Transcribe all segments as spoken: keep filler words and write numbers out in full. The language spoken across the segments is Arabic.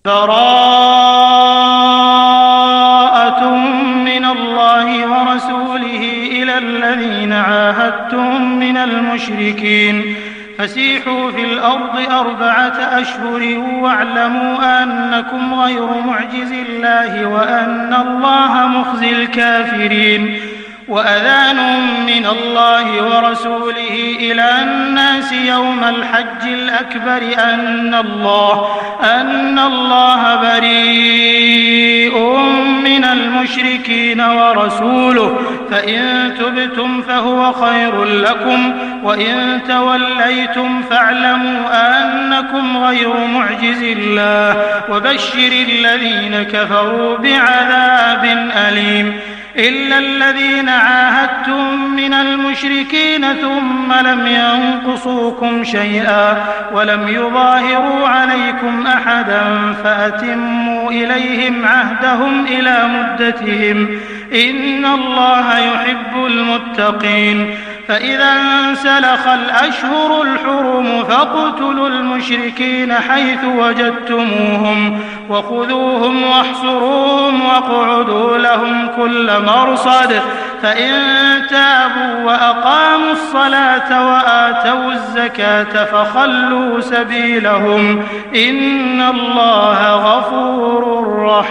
براءة من الله ورسوله إلى الذين عاهدتم من المشركين فسيحوا في الأرض أربعة أشهر واعلموا أنكم غير معجز الله وأن الله مخزي الكافرين وأذان من الله ورسوله إلى الناس يوم الحج الأكبر أن الله أن الله بريء من المشركين ورسوله فإن تبتم فهو خير لكم وإن توليتم فاعلموا أنكم غير معجز الله وبشر الذين كفروا بعذاب أليم إلا الذين عاهدتم من المشركين ثم لم ينقصوكم شيئا ولم يظاهروا عليكم أحدا فأتموا إليهم عهدهم إلى مدتهم إن الله يحب المتقين فإذا انسلخ الأشهر الحرم فاقتلوا المشركين حيث وجدتموهم وخذوهم واحصروهم واقعدوا لهم كل مرصد فإن تابوا وأقاموا الصلاة وآتوا الزكاة فخلوا سبيلهم إن الله غفور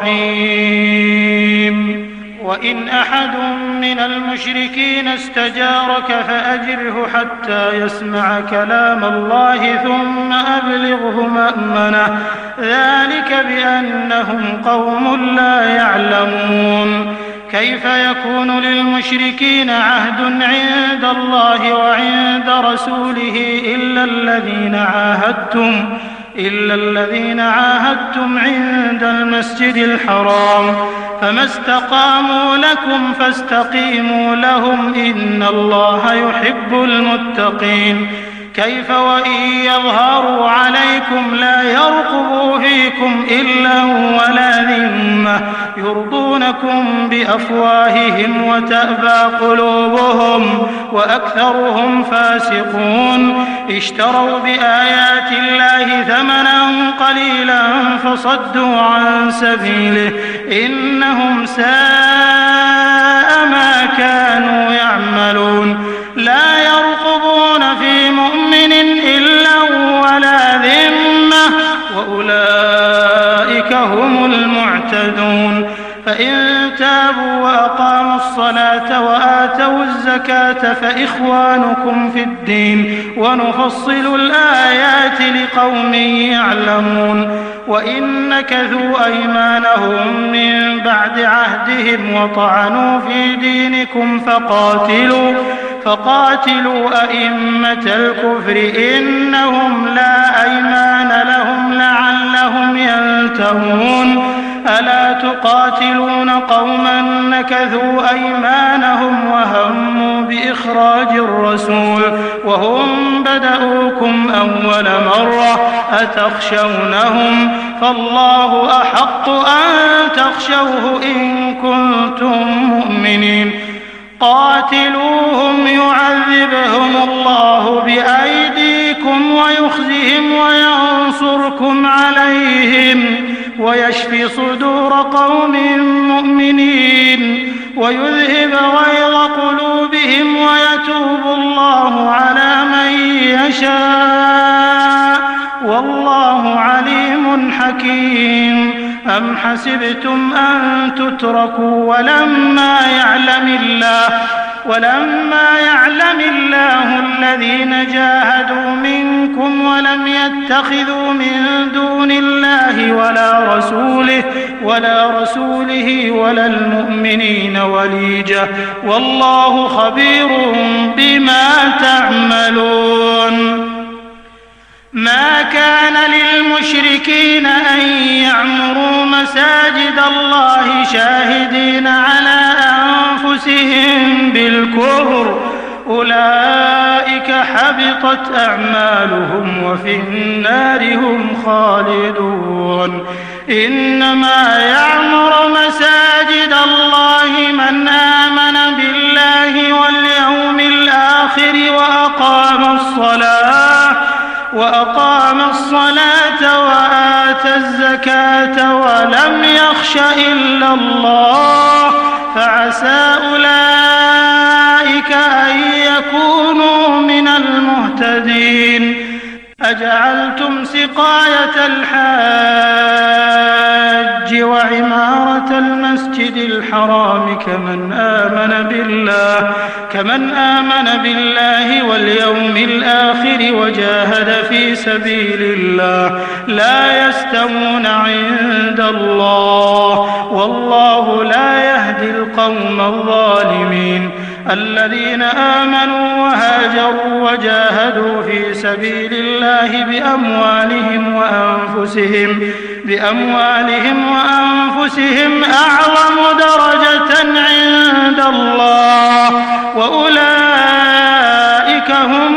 رحيم وإن أحد من المشركين استجارك فأجره حتى يسمع كلام الله ثم أبلغه مأمنه ذلك بأنهم قوم لا يعلمون كيف يكون للمشركين عهد عند الله وعند رسوله إلا الذين عاهدتم إلا الذين عاهدتم عند المسجد الحرام فما استقاموا لكم فاستقيموا لهم إن الله يحب المتقين كيف وإن يظهروا عليكم لا يرقبوا فيكم إلا ولا ذمة يرضونكم بأفواههم وتأبى قلوبهم وأكثرهم فاسقون اشتروا بآيات الله ثمنا قليلا فصدوا عن سبيله إنهم ساء ما كانوا يعملون لا يرقبون في مؤمن إلا ولا ذمة وأولئك هم المعتدون فإن تابوا وأقاموا الصلاة وآتوا الزكاة فإخوانكم في الدين ونفصل الآيات لقوم يعلمون وإن نكثوا أيمانهم من بعد عهدهم وطعنوا في دينكم فقاتلوا فقاتلوا أئمة الكفر إنهم لا أيمان لهم لعلهم ينتهون ألا تقاتلون قوما نكثوا أيمانهم وهموا بإخراج الرسول وهم بدأوكم أول مرة أتخشونهم فالله أحق أن تخشوه إن كنتم مؤمنين قاتلوهم يعذبهم الله بأيديكم ويخزهم وينصركم عليهم ويشفي صدور قوم مؤمنين ويذهب غيظ قلوبهم ويتوب الله على من يشاء والله عليم حكيم أم حسبتم أن تتركوا ولما يعلم الله ولما يعلم الله الذين جاهدوا منكم ولم يتخذوا من دون الله ولا رسوله ولا رسوله ولا المؤمنين وليجة والله خبير بما تعملون ما كان للمشركين أن يعمروا مساجد الله شاهدين على أنفسهم بالكفر أولئك حبطت أعمالهم وفي النار هم خالدون إنما يعمر مساجد الله من آمن بالله واليوم الآخر وأقام الصلاة وأقام الصلاة وآتى وآتى الزكاة ولم يخش إلا الله فعسى أولئك أن يكونوا من المهتدين. أجعلتم سقاية الحاج وعمارة المسجد الحرام كمن آمن بالله كمن آمن بالله واليوم الآخر وجاهد في سبيل الله لا يستوون عند الله والله لا يهدي القوم الظالمين. الذين آمنوا وهاجروا وجاهدوا في سبيل الله بأموالهم وأنفسهم بأموالهم وأنفسهم أعظم درجة عند الله وأولئك هم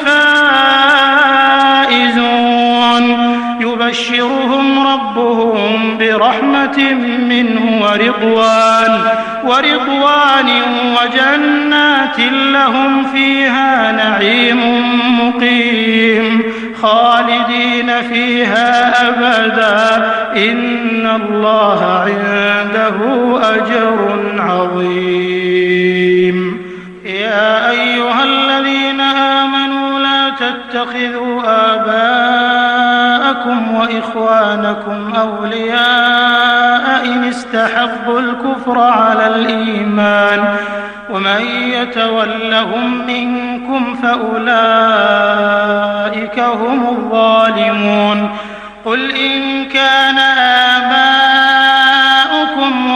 الفائزون. يبشرهم ربهم برحمة منه ورضوان ورضوان وجنات لهم فيها نعيم مقيم خالدين فيها أبدا إن الله عنده أجر عظيم. يا أيها الذين آمنوا لا تتخذوا آباءكم وإخوانكم أولياء إن استحبوا الكفر على الإيمان ومن يتولهم منكم فأولئك هم الظالمون. قل إن كان آباؤكم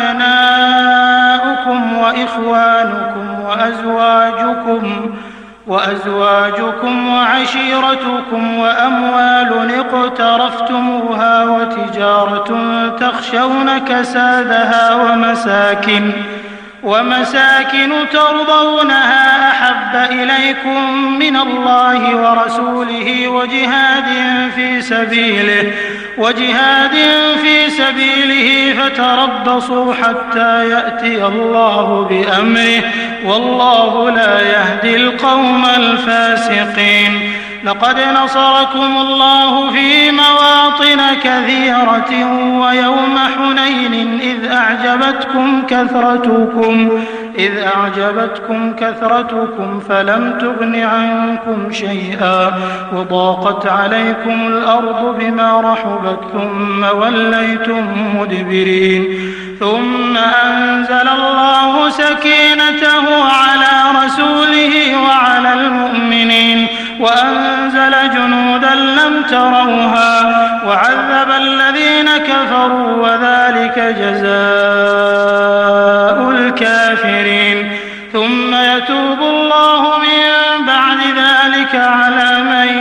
وأبناؤكم وإخوانكم وأزواجكم وأزواجكم وعشيرتكم وأموال اقترفتموها وتجارة تخشون كسادها ومساكن ومساكن ترضونها أحب إليكم من الله ورسوله وجهاد في سبيله وجهاد في سبيله فتربصوا حتى يأتي الله بأمره والله لا يهدي القوم الفاسقين. لقد نصركم الله في مواطن كثيرة ويوم حنين إذ أعجبتكم كثرتكم إذ أعجبتكم كثرتكم فلم تغن عنكم شيئا وضاقت عليكم الأرض بما رحبت ثم وليتم مدبرين. ثم أنزل الله سكينته على رسوله وعلى المؤمنين وأنزل جنودا لم تروها وعذب الذين كفروا وذلك جزاء الكافرين. ثم يتوب الله من بعد ذلك على من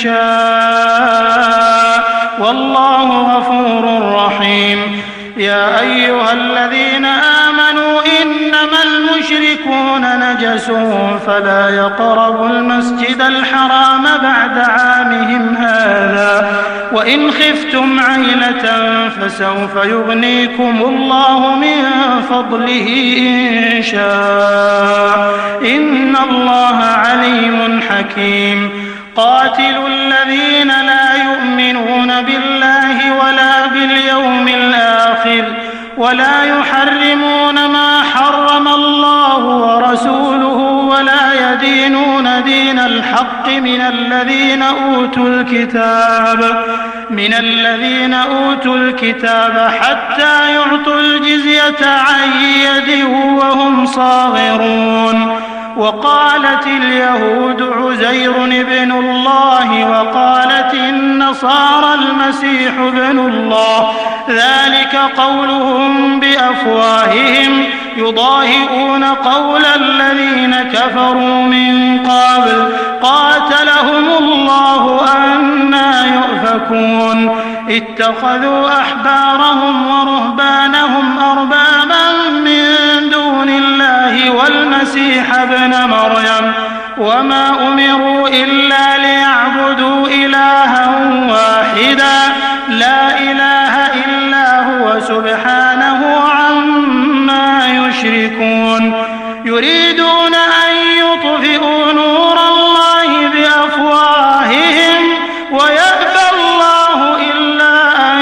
يشاء والله غفور رحيم. يا أيها الذين آمنوا إنما المشركون نجس فلا يقربوا المسجد الحرام بعد عامهم هذا وإن خفتم عيلة فسوف يغنيكم الله من فضله إن شاء إن الله عليم حكيم. قاتلوا الذين لا يؤمنون بالله ولا باليوم الآخر ولا يحرمون ما حرم الله ورسوله ولا يدينون دين الحق من الذين أوتوا الكتاب من الذين أوتوا الكتاب حتى يعطوا الجزية عن يد وهم صاغرون. وقالت اليهود عزير ابن الله وقالت النصارى المسيح ابن الله ذلك قولهم بأفواههم يضاهئون قول الذين كفروا من قبل قاتلهم الله أنى يؤفكون. اتخذوا أحبارهم ورهبانهم أربابا من دون الله والمسيح ابن مريم وما أمروا إلا ليعبدوا إلها واحدا لا إله إلا هو سبحانه عما يشركون. يريدون أن يطفئوا نور الله بأفواههم ويأبى الله إلا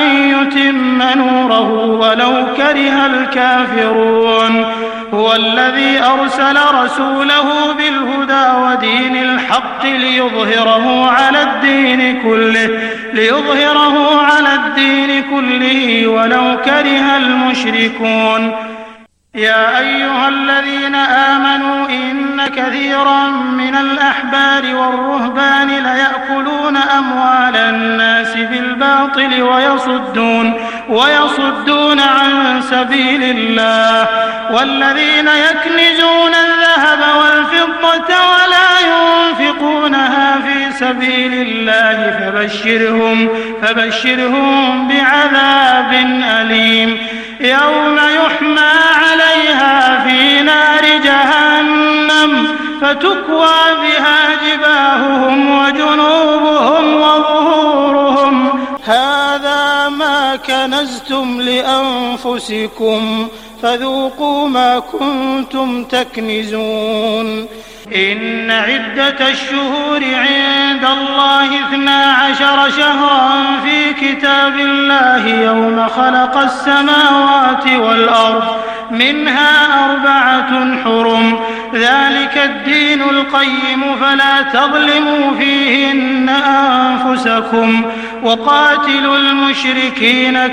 ليتم نوره ولو كره الكافرون هو الذي أرسل رسوله بالهدى ودين الحق ليظهره على الدين كله ليظهره على الدين كله ولو كره المشركون يا أيها الذين آمنوا إن كثيرا من الأحبار والرهبان ليأكلون أموال الناس بالباطل ويصدون ويصدون عن سبيل الله والذين يكنزون الذهب والفضة ولا ينفقونها في سبيل الله فبشرهم فبشرهم بعذاب أليم يوم يحمى عليها في نار جهنم فتكوى بها جباههم وجنوبهم وظهورهم هذا ما كنزتم لأنفسكم فذوقوا ما كنتم تكنزون إن عدة الشهور عند الله اثنا عشر شهرا في كتاب الله يوم خلق السماوات والأرض منها أربعة حرم ذلك الدين القيم فلا تظلموا فيهن أنفسكم وقاتلوا المشركين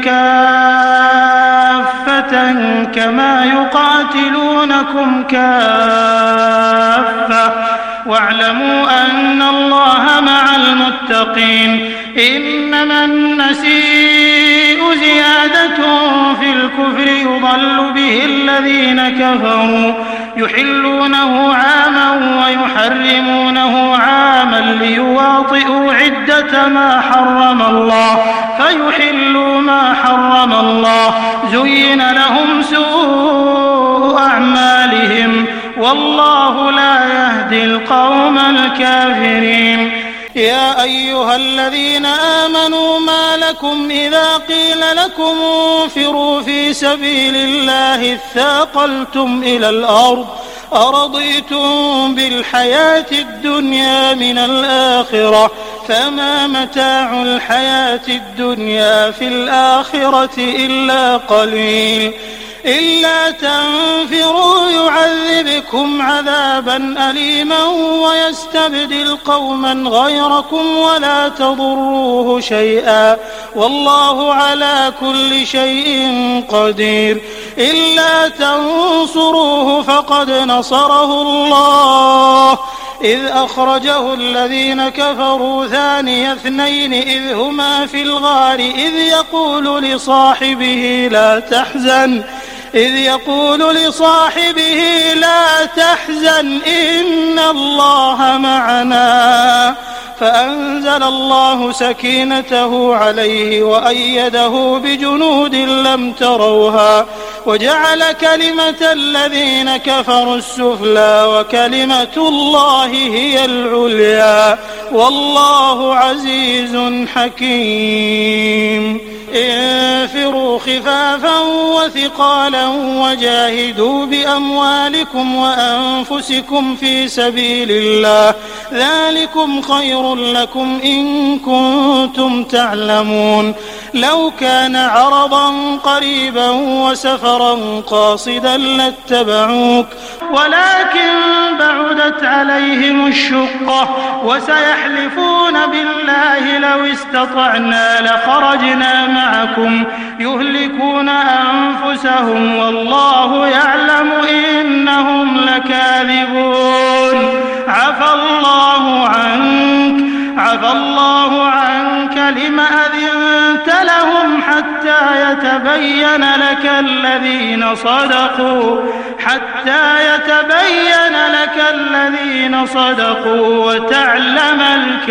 كافة كما يقاتلونكم كافة واعلموا أن الله مع المتقين إنما النسيء زيادة في الكفر يضل به الذين كفروا يحلونه عاما ويحرمونه عاما ليواطئوا عدة ما حرم الله فيحلوا ما حرم الله زين لهم سوء أعمالهم والله لا يهدي القوم الكافرين يا أيها الذين آمنوا ما لكم إذا قيل لكم انفروا في سبيل الله اثاقلتم إلى الأرض أرضيتم بالحياة الدنيا من الآخرة فما متاع الحياة الدنيا في الآخرة إلا قليل إلا تنفروا يعذبكم عذابا أليما ويستبدل قوما غيركم ولا تضروه شيئا والله على كل شيء قدير إلا تنصروه فقد نصره الله إذ أخرجه الذين كفروا ثاني اثنين إذ هما في الغار إذ يقول لصاحبه لا تحزن إذ يقول لصاحبه لا تحزن إن الله معنا فأنزل الله سكينته عليه وأيده بجنود لم تروها وجعل كلمة الذين كفروا السفلى وكلمة الله هي العليا والله عزيز حكيم انفروا خفافا وثقالا وجاهدوا بأموالكم وأنفسكم في سبيل الله ذلكم خير لكم إن كنتم تعلمون لو كان عرضا قريبا وسفرا قاصدا لاتبعوك ولكن بعدت عليهم الشقة وسيحلفون بالله لو استطعنا لخرجنا معكم يهلكون أنفسهم والله يعلم إنهم لكاذبون عفى الله عنك عفى الله عنك لم أذنت لهم حتى يتبين لك الذين صدقوا حتى يتبين لك الذين صدقوا وتعلم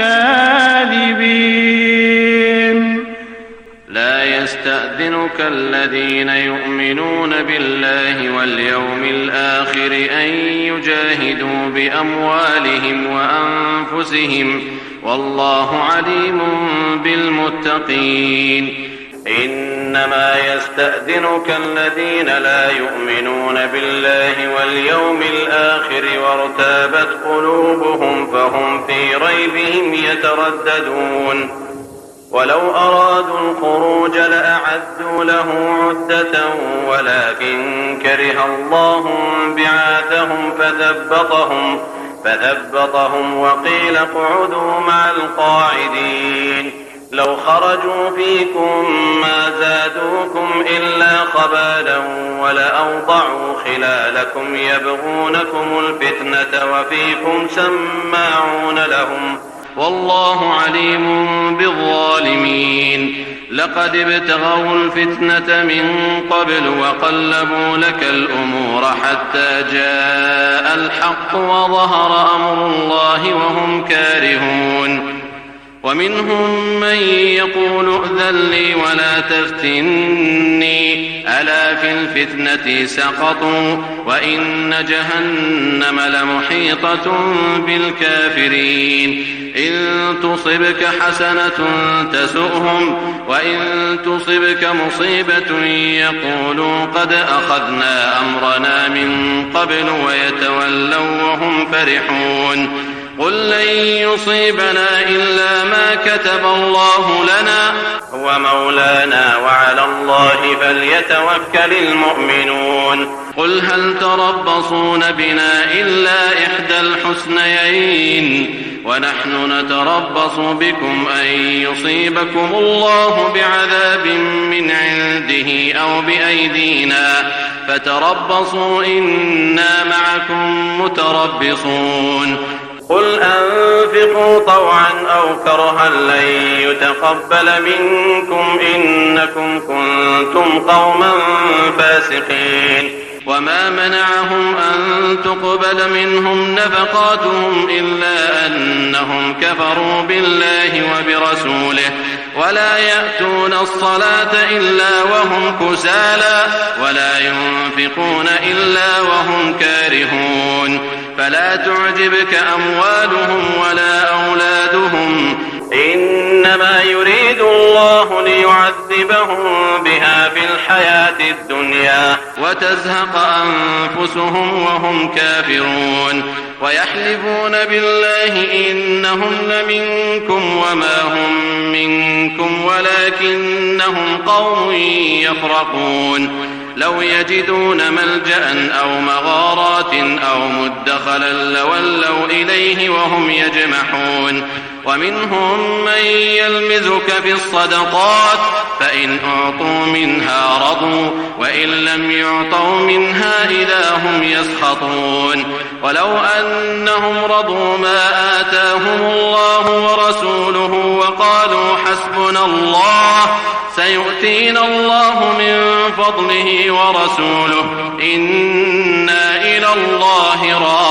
الكاذبين لا يستأذنك الذين يؤمنون بالله واليوم الآخر أن يجاهدوا بأموالهم وأنفسهم والله عليم بالمتقين إنما يستأذنك الذين لا يؤمنون بالله واليوم الآخر وارتابت قلوبهم فهم في ريبهم يترددون ولو أرادوا الخروج لأعدوا له عدة ولكن كره الله بعاثهم فثبطهم, فثبطهم وقيل اقعدوا مع القاعدين. لو خرجوا فيكم ما زادوكم إلا خبالا ولأوضعوا خلالكم يبغونكم الفتنة وفيكم سماعون لهم والله عليم بالظالمين. لقد ابتغوا الفتنة من قبل وقلبوا لك الأمور حتى جاء الحق وظهر أمر الله وهم كارهون. ومنهم من يقول ائذن لي ولا تفتني ألا في الفتنة سقطوا وإن جهنم لمحيطة بالكافرين. إن تصبك حسنة تسؤهم وإن تصبك مصيبة يقولوا قد أخذنا أمرنا من قبل ويتولوا وهم فرحون. قل لن يصيبنا إلا ما كتب الله لنا هو مولانا وعلى الله فليتوكل المؤمنون. قل هل تربصون بنا إلا إحدى الحسنيين ونحن نتربص بكم أن يصيبكم الله بعذاب من عنده أو بأيدينا فتربصوا إنا معكم متربصون. قل أنفقوا طوعا أو كرها لن يتقبل منكم إنكم كنتم قوما فاسقين. وما منعهم أن تقبل منهم نفقاتهم إلا أنهم كفروا بالله وبرسوله ولا يأتون الصلاة إلا وهم كسالى ولا ينفقون إلا وهم كارهون. فلا تعجبك أموالهم ولا أولادهم إنما يريد الله ليعذبهم بها في الحياة الدنيا وتزهق أنفسهم وهم كافرون. ويحلفون بالله إنهم لمنكم وما هم منكم ولكنهم قوم يفرقون. لو يجدون ملجأ أو مغارات أو مدخلا لولوا إليه وهم يجمحون. ومنهم من يلمزك في الصدقات فإن أعطوا منها رضوا وإن لم يعطوا منها إذا هم يسخطون. ولو أنهم رضوا ما آتاهم الله ورسوله وقالوا حسبنا الله سيؤتينا الله من فضله ورسوله إنا إلى الله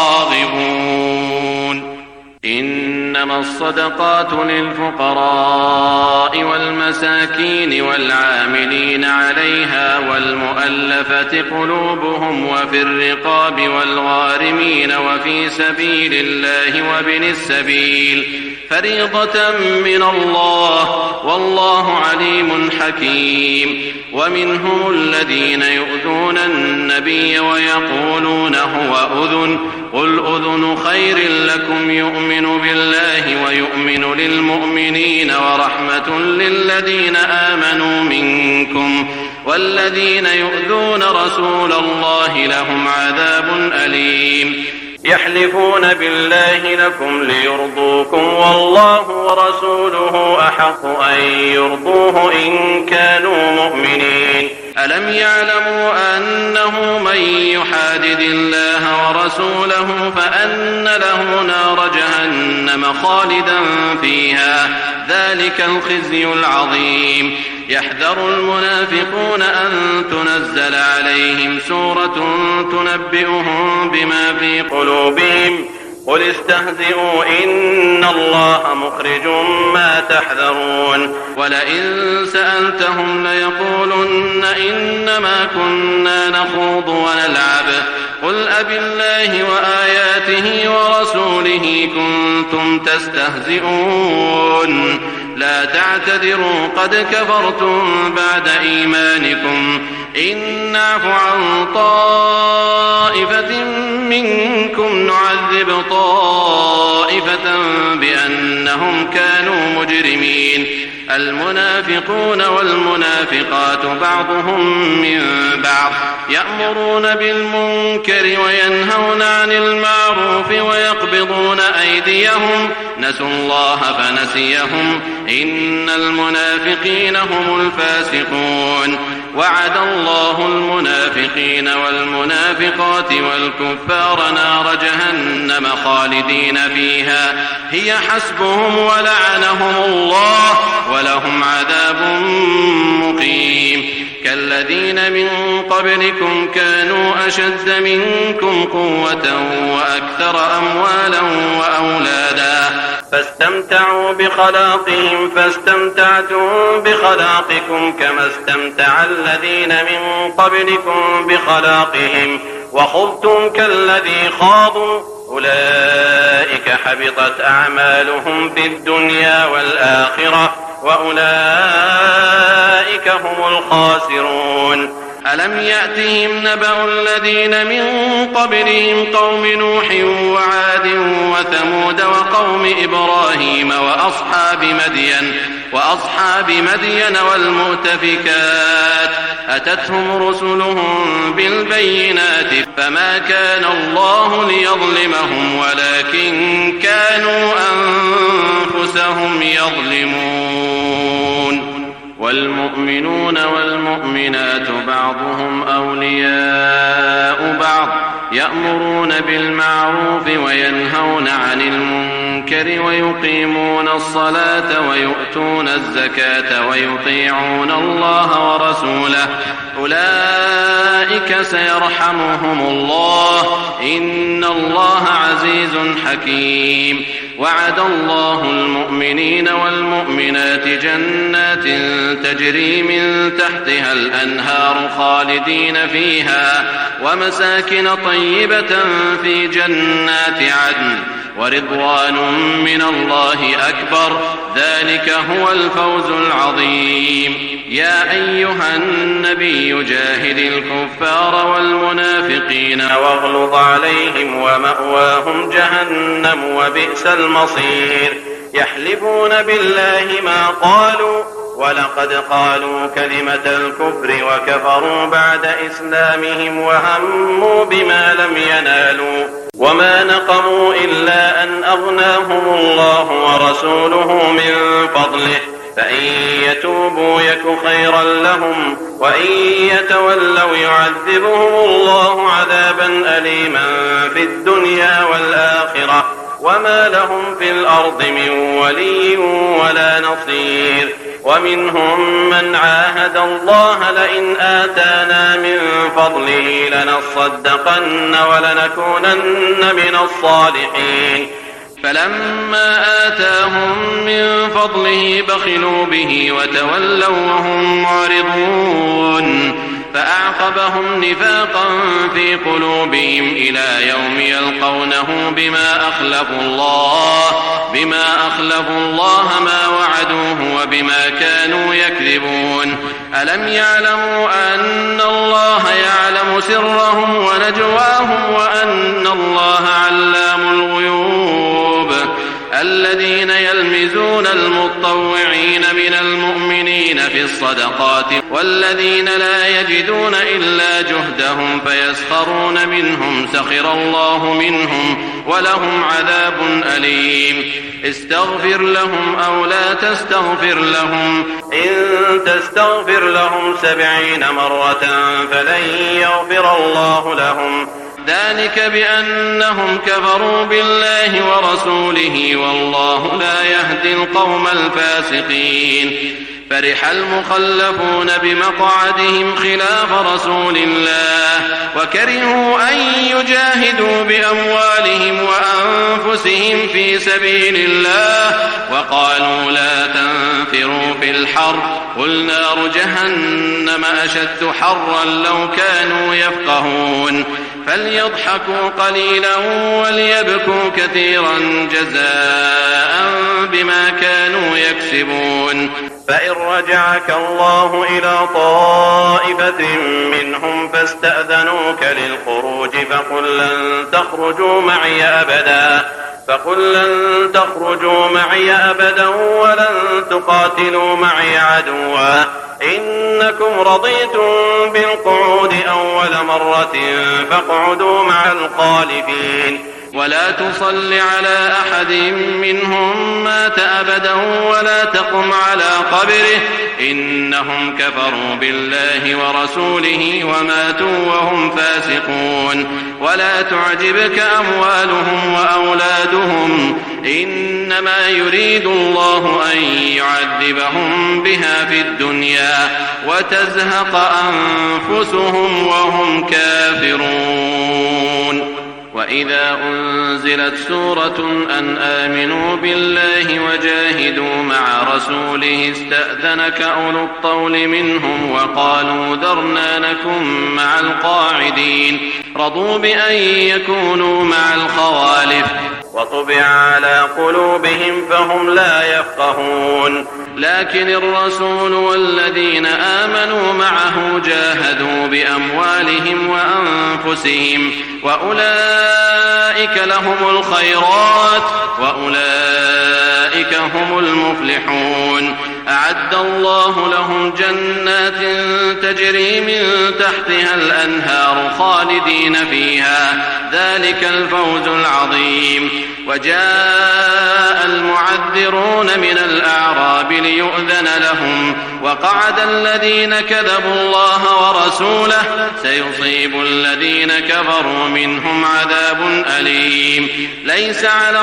راغبون. إنما الصدقات للفقراء والمساكين والعاملين عليها والمؤلفة قلوبهم وفي الرقاب والغارمين وفي سبيل الله وابن السبيل فريضة من الله والله عليم حكيم. ومنهم الذين يؤذون النبي ويقولون هو أذن قل أذن خير لكم يؤمن بالله ويؤمن للمؤمنين ورحمة للذين آمنوا منكم والذين يؤذون رسول الله لهم عذاب أليم. يحلفون بالله لكم ليرضوكم والله ورسوله أحق أن يرضوه إن كانوا مؤمنين. ألم يعلموا أنه من يحادد الله ورسوله فأن له نار جهنم خالدا فيها ذلك الخزي العظيم. يحذر المنافقون أن تنزل عليهم سورة تنبئهم بما في قلوبهم قل استهزئوا إن الله مخرج ما تحذرون. ولئن سألتهم ليقولن إنما كنا نخوض ونلعب قل أبالله وآياته ورسوله كنتم تستهزئون لا تعتذروا قد كفرتم بعد إيمانكم إن نعف عن طائفة منكم نعذب طائفة بأنهم كانوا مجرمين. المنافقون والمنافقات بعضهم من بعض يأمرون بالمنكر وينهون عن المعروف ويقبضون أيديهم نسوا الله فنسيهم إن المنافقين هم الفاسقون وعد الله المنافقين والمنافقات والكفار نار جهنم خالدين فيها هي حسبهم ولعنهم الله ولهم عذاب مقيم كالذين من قبلكم كانوا أشد منكم قوة وأكثر أموالا وأولادا فاستمتعوا بخلاقهم فاستمتعتم بخلاقكم كما استمتع الذين من قبلكم بخلاقهم وخضتم كالذي خاضوا أولئك حبطت أعمالهم في الدنيا والآخرة وأولئك هم الخاسرون ألم يأتهم نبأ الذين من قبلهم قوم نوح وعاد وثمود وقوم إبراهيم وأصحاب مدين وأصحاب مدين والمؤتفكات أتتهم رسلهم بالبينات فما كان الله ليظلمهم ولكن كانوا أنفسهم يظلمون والمؤمنون والمؤمنات بعضهم أولياء بعض يأمرون بالمعروف وينهون عن المنكر ويقيمون الصلاة ويؤتون الزكاة ويطيعون الله ورسوله أولئك سيرحمهم الله إن الله عزيز حكيم وعد الله المؤمنين والمؤمنات جنات تجري من تحتها الأنهار خالدين فيها ومساكن طيبة في جنات عدن ورضوان من الله أكبر ذلك هو الفوز العظيم يا أيها النبي جاهد الكفار والمنافقين واغلظ عليهم ومأواهم جهنم وبئس المصير يحلفون بالله ما قالوا ولقد قالوا كلمة الكفر وكفروا بعد إسلامهم وهموا بما لم ينالوا وما نقموا إلا أن أغناهم الله ورسوله من فضله فإن يتوبوا يك خيرا لهم وإن يتولوا يعذبهم الله عذابا أليما في الدنيا والآخرة وما لهم في الأرض من ولي ولا نصير ومنهم من عاهد الله لئن آتانا من فضله لنصدقن ولنكونن من الصالحين فلما آتاهم من فضله بخلوا به وتولوا وهم معرضون فأعقبهم نفاقا في قلوبهم إلى يوم يلقونه بما أخلفوا الله بما أخلفوا الله ما وعدوه وبما كانوا يكذبون ألم يعلموا أن الله يعلم سرهم ونجواهم وأن الله علام الغيوب الذين يلمزون المطوعين من المؤمنين في الصدقات والذين لا يجدون إلا جهدهم فيسخرون منهم سخر الله منهم ولهم عذاب أليم استغفر لهم أو لا تستغفر لهم إن تستغفر لهم سبعين مرة فلن يغفر الله لهم ذلك بأنهم كفروا بالله ورسوله والله لا يهدي القوم الفاسقين فرح المخلفون بمقعدهم خلاف رسول الله وكرهوا أن يجاهدوا بأموالهم وأنفسهم في سبيل الله وقالوا لا تنفروا في الحر قل نار جهنم أشد حرا لو كانوا يفقهون فليضحكوا قليلا وليبكوا كثيرا جزاء بما كانوا يكسبون فإن رجعك الله إلى طائفة منهم فاستأذنوك للخروج فقل لن تخرجوا معي أبدا فقل لن تخرجوا معي أبدا ولن تقاتلوا معي عدوا إنكم رضيتم بالقعود أول مرة فاقعدوا مع الخالفين ولا تصل على أحد منهم مات أبدا ولا تقم على قبره إنهم كفروا بالله ورسوله وماتوا وهم فاسقون ولا تعجبك أموالهم وأولادهم إنما يريد الله أن يعذبهم بها في الدنيا وتزهق أنفسهم وهم كافرون وإذا أنزلت سورة أن آمنوا بالله وجاهدوا مع رسوله استأذنك أولو الطول منهم وقالوا ذرنا نكن مع القاعدين رضوا بأن يكونوا مع الخوالف وطبع على قلوبهم فهم لا يفقهون لكن الرسول والذين آمنوا معه جاهدوا بأموالهم وأنفسهم وأولئك لهم الخيرات وأولئك هم المفلحون أعد الله لهم جنات تجري من تحتها الأنهار خالدين فيها ذلك الفوز العظيم وجاء المعذرون من الأعراب ليؤذن لهم وقعد الذين كذبوا الله ورسوله سيصيب الذين كفروا منهم عذاب أليم ليس على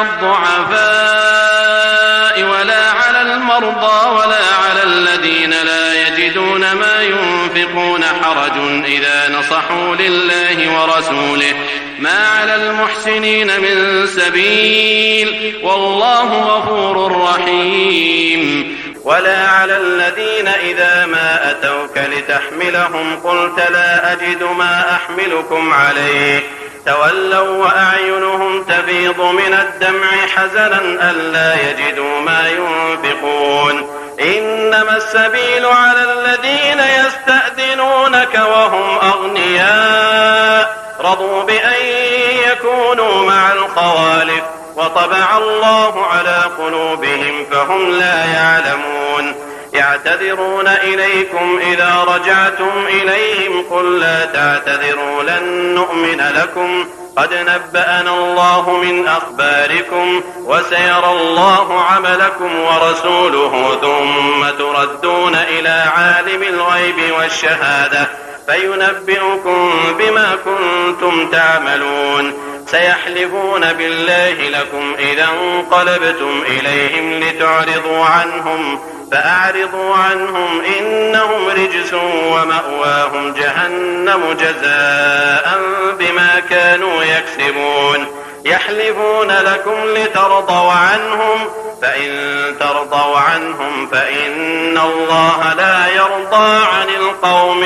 الضعفاء ولا على المرضى ولا على الذين لا يجدون ما ينفقون حرج إذا نصحوا لله ورسوله ما على المحسنين من سبيل والله غفور رحيم ولا على الذين إذا ما أتوك لتحملهم قلت لا أجد ما أحملكم عليه تولوا وأعينهم تفيض من الدمع حزنا ألا يجدوا ما ينفقون إنما السبيل على الذين يستأذنونك وهم أغنياء رضوا بأن يكونوا مع الخوالف وطبع الله على قلوبهم فهم لا يعلمون يعتذرون إليكم إذا رجعتم إليهم قل لا تعتذروا لن نؤمن لكم قد نبأنا الله من أخباركم وسيرى الله عملكم ورسوله ثم تردون إلى عالم الغيب والشهادة فينبئكم بما كنتم تعملون سيحلفون بالله لكم إذا انقلبتم إليهم لتعرضوا عنهم فأعرضوا عنهم إنهم رجس ومأواهم جهنم جزاء بما كانوا يكسبون يحلفون لكم لترضوا عنهم فإن ترضوا عنهم فإن الله لا يرضى عن القوم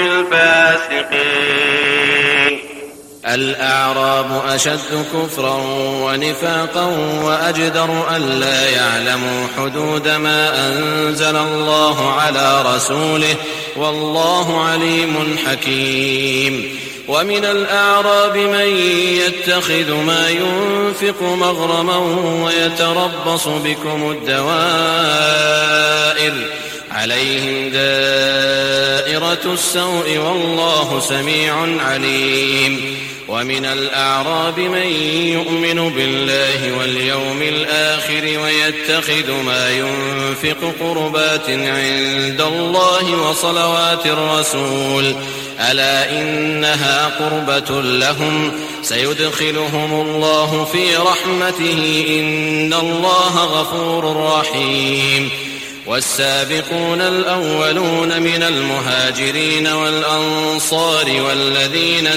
الفاسقين الأعراب أشد كفرا ونفاقا وأجدر ألا يعلموا حدود ما أنزل الله على رسوله والله عليم حكيم ومن الأعراب من يتخذ ما ينفق مغرما ويتربص بكم الدوائر عليهم دائرة السوء والله سميع عليم ومن الأعراب من يؤمن بالله واليوم الآخر ويتخذ ما ينفق قربات عند الله وصلوات الرسول ألا إنها قربة لهم سيدخلهم الله في رحمته إن الله غفور رحيم والسابقون الأولون من المهاجرين والأنصار والذين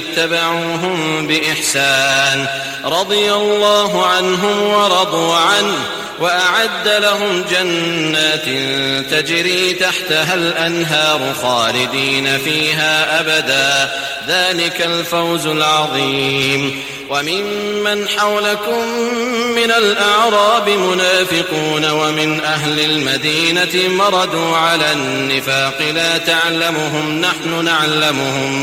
اتبعوهم بإحسان رضي الله عنهم ورضوا عنه وأعد لهم جنات تجري تحتها الأنهار خالدين فيها أبدا ذلك الفوز العظيم. وممن حولكم من الأعراب منافقون ومن أهل المدينة مردوا على النفاق لا تعلمهم نحن نعلمهم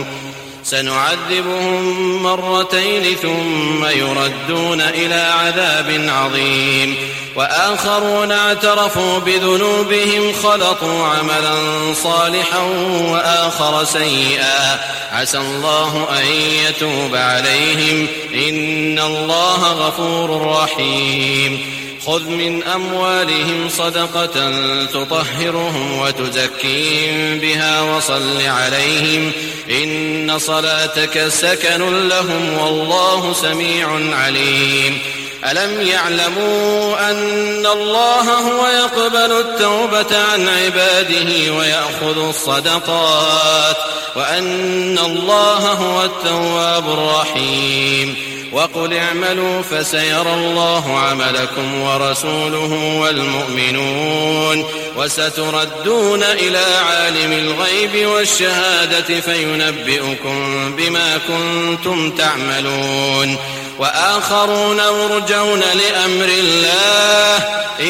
سنعذبهم مرتين ثم يردون إلى عذاب عظيم. وآخرون اعترفوا بذنوبهم خلطوا عملا صالحا وآخر سيئا عسى الله أن يتوب عليهم إن الله غفور رحيم. خذ من أموالهم صدقة تطهرهم وتزكيهم بها وصل عليهم إن صلاتك سكن لهم والله سميع عليم. ألم يعلموا أن الله هو يقبل التوبة عن عباده ويأخذ الصدقات وأن الله هو التواب الرحيم. وقل اعملوا فسيرى الله عملكم ورسوله والمؤمنون وستردون إلى عالم الغيب والشهادة فينبئكم بما كنتم تعملون. وآخرون مرجون لأمر الله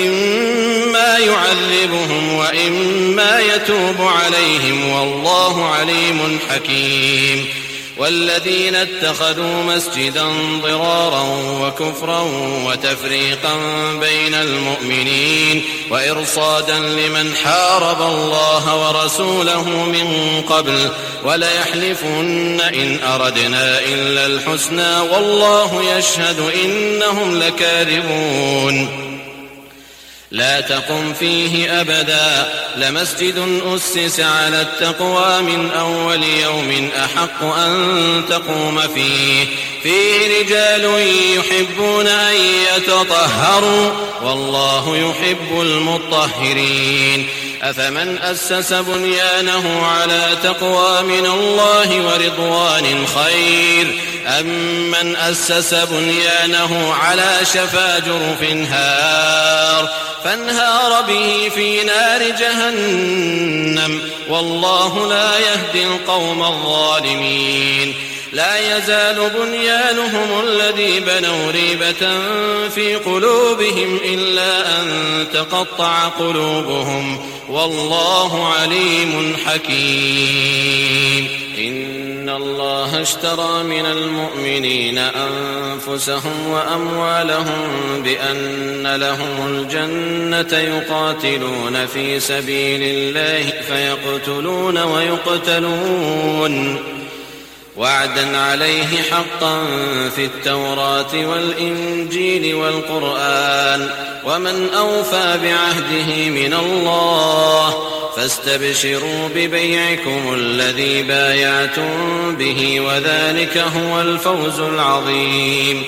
إما يعذبهم وإما يتوب عليهم والله عليم حكيم. والذين اتخذوا مسجدا ضرارا وكفرا وتفريقا بين المؤمنين وإرصادا لمن حارب الله ورسوله من قبل وليحلفن إن أردنا إلا الحسنى والله يشهد إنهم لكاذبون. لا تقم فيه أبدا لمسجد أسس على التقوى من أول يوم أحق أن تقوم فيه فيه رجال يحبون أن يتطهروا والله يحب المطهرين. أفمن أسس بنيانه على تقوى من الله ورضوان خير أم من أسس بنيانه على شفا جرف هار فانهار به في نار جهنم والله لا يهدي القوم الظالمين. لا يزال بنيانهم الذي بنوا ريبة في قلوبهم إلا أن تقطع قلوبهم والله عليم حكيم. إن الله اشترى من المؤمنين أنفسهم وأموالهم بأن لهم الجنة يقاتلون في سبيل الله فيقتلون ويقتلون وعدا عليه حقا في التوراة والإنجيل والقرآن ومن أوفى بعهده من الله فاستبشروا ببيعكم الذي بايعتم به وذلك هو الفوز العظيم.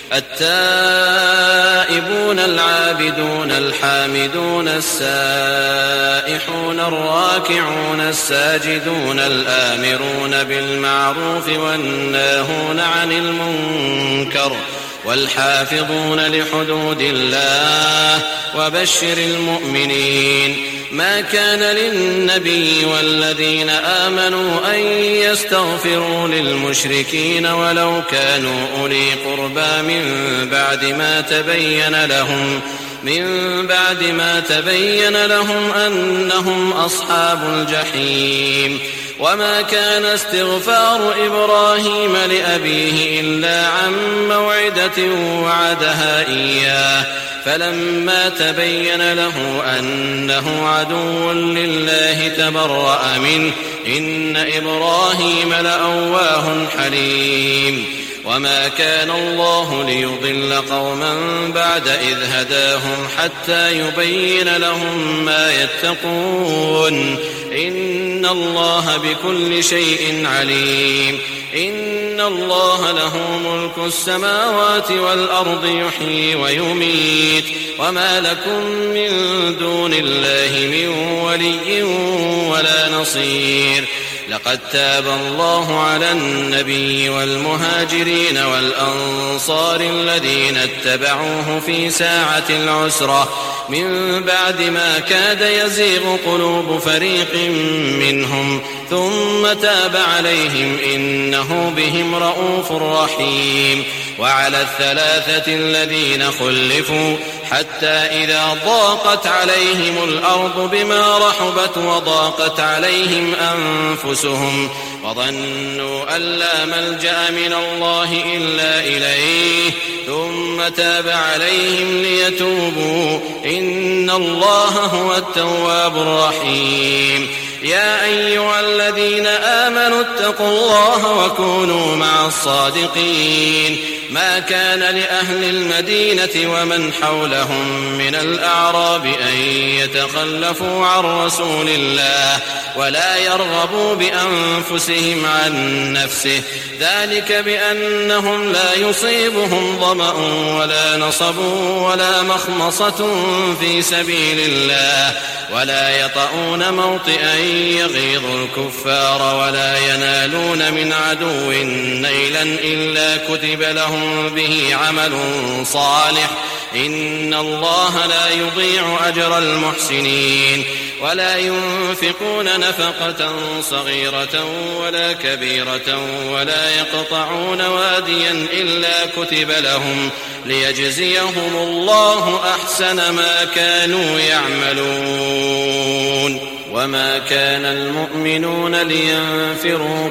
التائبون العابدون الحامدون السائحون الراكعون الساجدون الآمرون بالمعروف والناهون عن المنكر والحافظون لحدود الله وبشر المؤمنين. ما كان للنبي والذين آمنوا أن يستغفروا للمشركين ولو كانوا أولي قربى من بعد ما تبين لهم من بعد ما تبين لهم أنهم أصحاب الجحيم. وما كان استغفار إبراهيم لأبيه إلا عن موعدة وعدها إياه فلما تبين له أنه عدو لله تبرأ منه إن إبراهيم لأواه حليم. وما كان الله ليضل قوما بعد إذ هداهم حتى يبين لهم ما يتقون إن الله بكل شيء عليم. إن الله له ملك السماوات والأرض يحيي ويميت وما لكم من دون الله من ولي ولا نصير. لقد تاب الله على النبي والمهاجرين والأنصار الذين اتبعوه في ساعة العسرة من بعد ما كاد يزيغ قلوب فريق منهم ثم تاب عليهم إنه بهم رءوف رحيم. وعلى الثلاثة الذين خلفوا حتى إذا ضاقت عليهم الأرض بما رحبت وضاقت عليهم أنفسهم وظنوا أن لا ملجأ من الله إلا إليه ثم تاب عليهم ليتوبوا إن الله هو التواب الرحيم. يا أيها الذين آمنوا اتقوا الله وكونوا مع الصادقين. ما كان لأهل المدينة ومن حولهم من الأعراب أن يتخلفوا عن رسول الله ولا يرغبوا بأنفسهم عن نفسه ذلك بأنهم لا يصيبهم ظمأ ولا نصب ولا مخمصة في سبيل الله ولا يطؤون موطئا يغيظ الكفار ولا ينالون من عدو نيلا إلا كتب لهم به عمل صالح إن الله لا يضيع أجر المحسنين. ولا ينفقون نفقة صغيرة ولا كبيرة ولا يقطعون واديا إلا كتب لهم ليجزيهم الله أحسن ما كانوا يعملون. وما كان المؤمنون لينفروا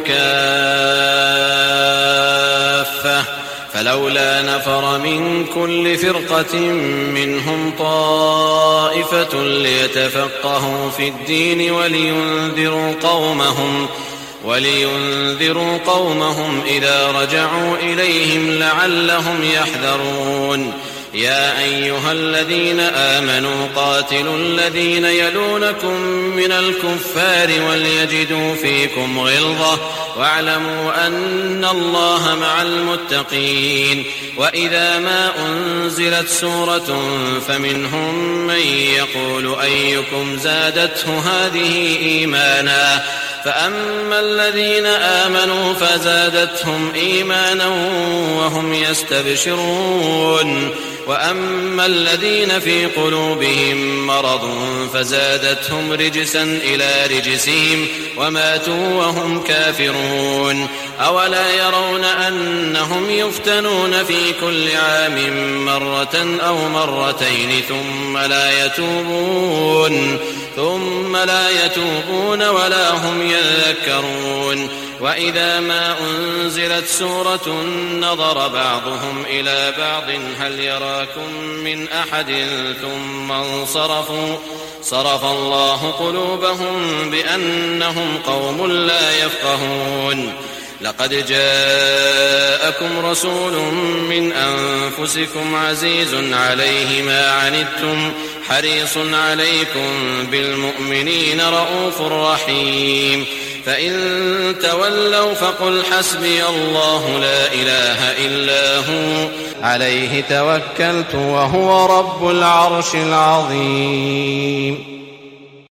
كافة فلولا نفر من كل فرقة منهم طائفة ليتفقهوا في الدين ولينذروا قومهم ولينذروا قومهم إذا رجعوا إليهم لعلهم يحذرون. يا أيها الذين آمنوا قاتلوا الذين يلونكم من الكفار وليجدوا فيكم غلظة واعلموا أن الله مع المتقين. وإذا ما أنزلت سورة فمنهم من يقول أيكم زادته هذه إيمانا فأما الذين آمنوا فزادتهم إيمانا وهم يستبشرون وأما الذين في قلوبهم مرض فزادتهم رجسا إلى رجسهم وماتوا وهم كافرون. أولا يرون أنهم يفتنون في كل عام مرة أو مرتين ثم لا يتوبون ثم لا يتوبون ولا هم يذكرون. وإذا ما أنزلت سورة نظر بعضهم إلى بعض هل يراكم من أحد ثم انصرفوا صرف الله قلوبهم بأنهم قوم لا يفقهون. لقد جاءكم رسول من أنفسكم عزيز عليه ما عنتم حريص عليكم بالمؤمنين رءوف رحيم. فإن تولوا فقل حسبي الله لا إله إلا هو عليه توكلت وهو رب العرش العظيم.